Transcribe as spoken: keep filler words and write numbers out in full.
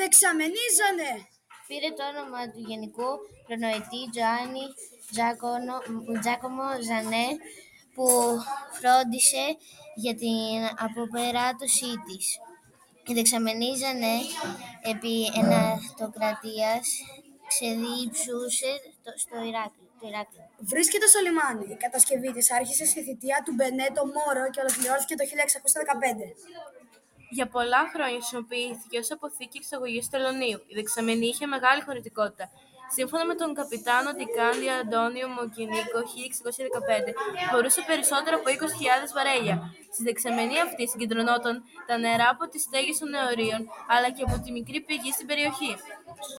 δεξαμενίζανε. Πήρε το όνομα του γενικού προνοητή Τζοάννη Τζάκομο Ζανέ, που φρόντισε για την αποπεράτωσή της. Η δεξαμενή Ζανέ επί ενατοκρατίας ξεδιψούσε στο Ηράκλειο. Βρίσκεται στο λιμάνι. Η κατασκευή της άρχισε στη θητεία του Μπενέτο Μόρο και ολοκληρώθηκε το χίλια εξακόσια δεκαπέντε. Για πολλά χρόνια χρησιμοποιήθηκε ως αποθήκη εξαγωγής τελωνίου. Η δεξαμενή είχε μεγάλη χωρητικότητα. Σύμφωνα με τον καπιτάνο Ντικάντι Αντώνιο Μοκινίκο χίλια εξακόσια δεκαπέντε, χωρούσε περισσότερο από είκοσι χιλιάδες βαρέλια. Στη δεξαμενή αυτή συγκεντρωνόταν τα νερά από τις στέγες των νεωρίων, αλλά και από τη μικρή πηγή στην περιοχή.